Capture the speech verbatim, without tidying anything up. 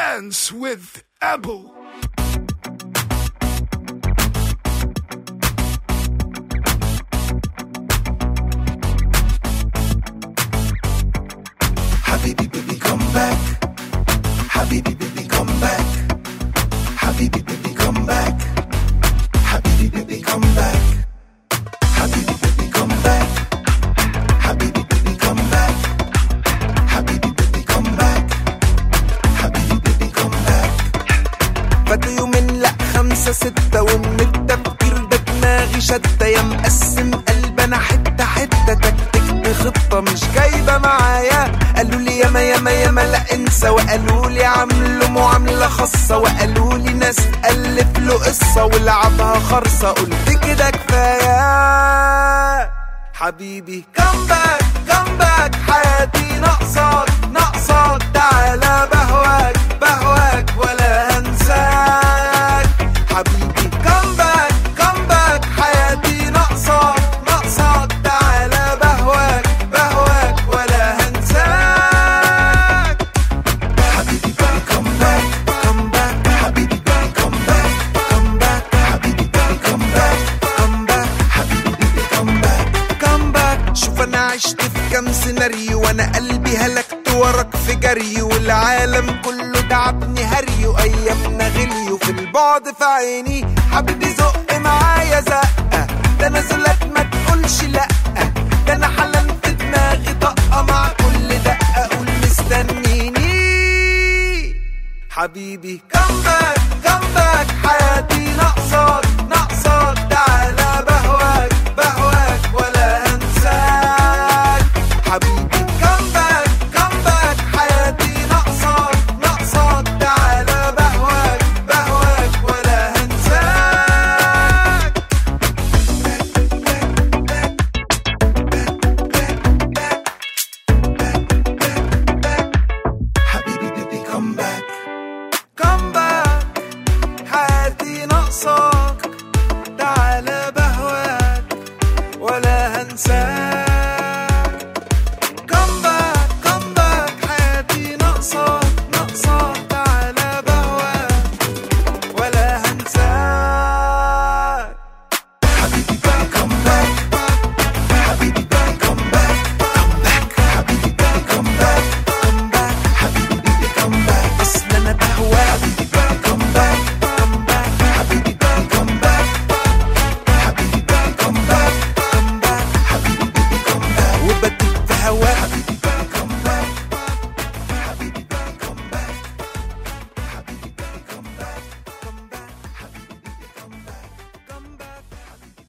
dance with Apple. Habibi baby come back, Habibi baby come back, Habibi baby come back, Habibi baby come back, Habibi baby come back, Habibi baby come back, Habibi baby come back, Habibi baby come back. فاتوا يومين لا خمسة ستة ومن التفكير ده دماغي شتة، يا مقسم قلب انا حتة حتة، تكتكت خطة مش جايبة معايا، قالوا لي ياما ياما ياما لا انسى، وقالوا لي عامله معاملة خاصة، وقالوا لي ناس ألف له قصة ولعبها خرصة، قلت كده كفاية. حبيبي come back come back، حياتي ناقصاك ناقصاك، تعالى بهواك بهواك ولا هنساك. حبيبي come back come back، حياتي ناقصاك ناقصاك، تعالى بهواك بهواك ولا هنساك. حبيبي baby come back come back، حبيبي baby come back come back، حبيبي baby come back come back، حبيبي baby come back come back. شوف انا عشت في كام سيناريو، وانا قلبي هلكت وراك في جري، والعالم كله دعبني هري، وايامنا غليوا في البعد في عيني. حبيبي زق معايا زقه، ده نزلت ما تقولش لا، ده انا حلم في دماغي طقه، مع كل دقه قول مستنيني. حبيبي come back come back، حياتي